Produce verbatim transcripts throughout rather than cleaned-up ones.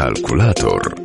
Kalkulator.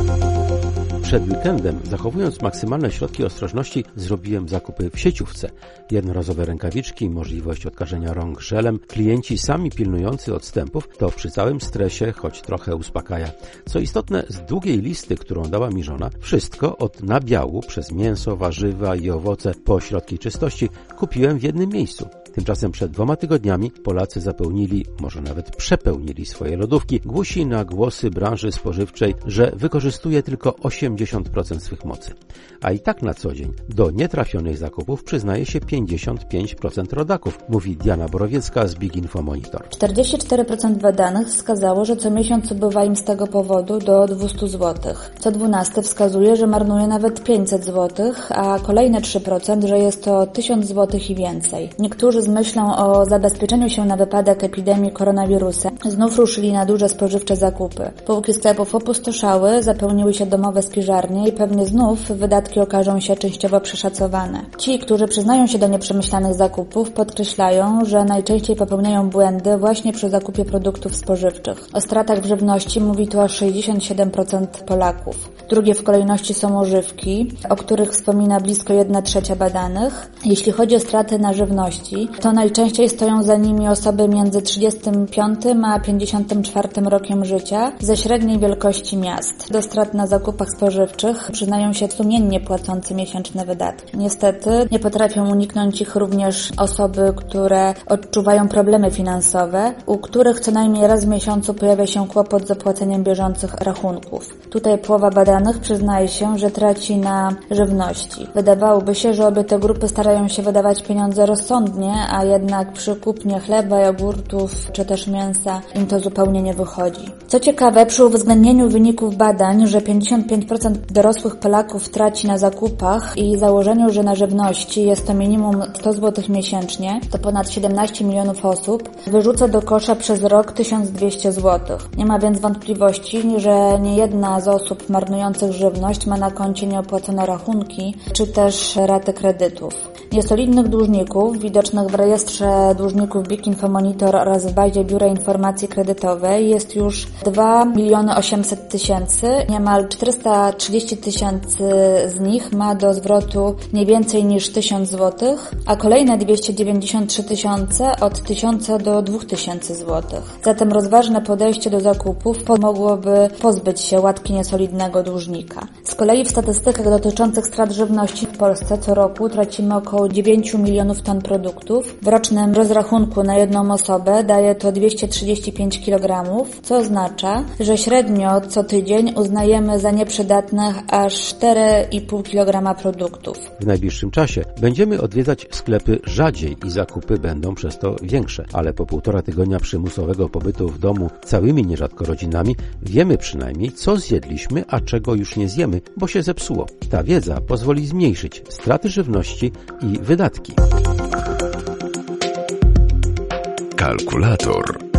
Przed weekendem, zachowując maksymalne środki ostrożności, zrobiłem zakupy w sieciówce. Jednorazowe rękawiczki, możliwość odkażenia rąk żelem. Klienci sami pilnujący odstępów, to przy całym stresie, choć trochę uspokaja. Co istotne, z długiej listy, którą dała mi żona, wszystko od nabiału przez mięso, warzywa i owoce po środki czystości kupiłem w jednym miejscu. Tymczasem przed dwoma tygodniami Polacy zapełnili, może nawet przepełnili swoje lodówki. Głusi na głosy branży spożywczej, że wykorzystuje tylko osiemdziesiąt procent swych mocy. A i tak na co dzień do nietrafionych zakupów przyznaje się pięćdziesiąt pięć procent rodaków, mówi Diana Borowiecka z Big Info Monitor. czterdzieści cztery procent badanych wskazało, że co miesiąc ubywa im z tego powodu do dwieście złotych. Co dwunasty wskazuje, że marnuje nawet pięćset złotych, a kolejne trzy procent, że jest to tysiąc złotych i więcej. Niektórzy z myślą o zabezpieczeniu się na wypadek epidemii koronawirusa znów ruszyli na duże spożywcze zakupy. Półki sklepów opustoszały, zapełniły się domowe spiżarnie i pewnie znów wydatki okażą się częściowo przeszacowane. Ci, którzy przyznają się do nieprzemyślanych zakupów, podkreślają, że najczęściej popełniają błędy właśnie przy zakupie produktów spożywczych. O stratach w żywności mówi tu aż sześćdziesiąt siedem procent Polaków. Drugie w kolejności są ożywki, o których wspomina blisko jedna trzecia badanych. Jeśli chodzi o straty na żywności, to najczęściej stoją za nimi osoby między trzydziestym piątym a pięćdziesiątym czwartym rokiem życia ze średniej wielkości miast. Do strat na zakupach spożywczych przyznają się sumiennie płacący miesięczne wydatki. Niestety nie potrafią uniknąć ich również osoby, które odczuwają problemy finansowe, u których co najmniej raz w miesiącu pojawia się kłopot z opłaceniem bieżących rachunków. Tutaj połowa badanych przyznaje się, że traci na żywności. Wydawałoby się, że obie te grupy starają się wydawać pieniądze rozsądnie, a jednak przy kupnie chleba, jogurtów czy też mięsa im to zupełnie nie wychodzi. Co ciekawe, przy uwzględnieniu wyników badań, że pięćdziesiąt pięć procent dorosłych Polaków traci na zakupach i założeniu, że na żywności jest to minimum sto złotych miesięcznie, to ponad siedemnaście milionów osób wyrzuca do kosza przez rok tysiąc dwieście złotych. Nie ma więc wątpliwości, że niejedna z osób marnujących żywność ma na koncie nieopłacone rachunki czy też raty kredytów. Niesolidnych dłużników, widocznych w rejestrze dłużników Big Info Monitor oraz w bazie Biura Informacji Kredytowej jest już dwa miliony osiemset tysięcy. Niemal czterysta trzydzieści tysięcy z nich ma do zwrotu nie więcej niż tysiąc złotych, a kolejne dwieście dziewięćdziesiąt trzy tysiące od tysiąca do dwóch tysięcy złotych. Zatem rozważne podejście do zakupów pomogłoby pozbyć się łatki niesolidnego dłużnika. Z kolei w statystykach dotyczących strat żywności w Polsce co roku tracimy około dziewięć milionów ton produktów. W rocznym rozrachunku na jedną osobę daje to dwieście trzydzieści pięć kilogramów, co oznacza, że średnio co tydzień uznajemy za nieprzydatnych aż cztery i pół kilograma produktów. W najbliższym czasie będziemy odwiedzać sklepy rzadziej i zakupy będą przez to większe, ale po półtora tygodnia przymusowego pobytu w domu całymi nierzadko rodzinami wiemy przynajmniej, co zjedliśmy, a czego już nie zjemy, bo się zepsuło. Ta wiedza pozwoli zmniejszyć straty żywności i wydatki. Kalkulator.